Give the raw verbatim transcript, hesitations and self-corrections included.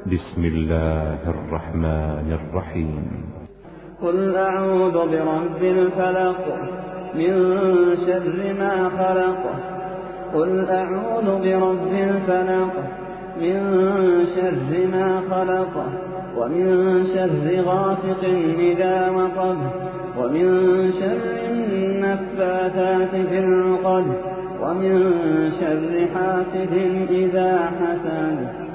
بسم الله الرحمن الرحيم. قل أعوذ برب الفلق من شر ما خلق. قل أعوذ برب الفلق من شر ما خلق ومن شر غاسق إذا وقب ومن شر النفاثات في العقد ومن شر حاسد إذا حسد.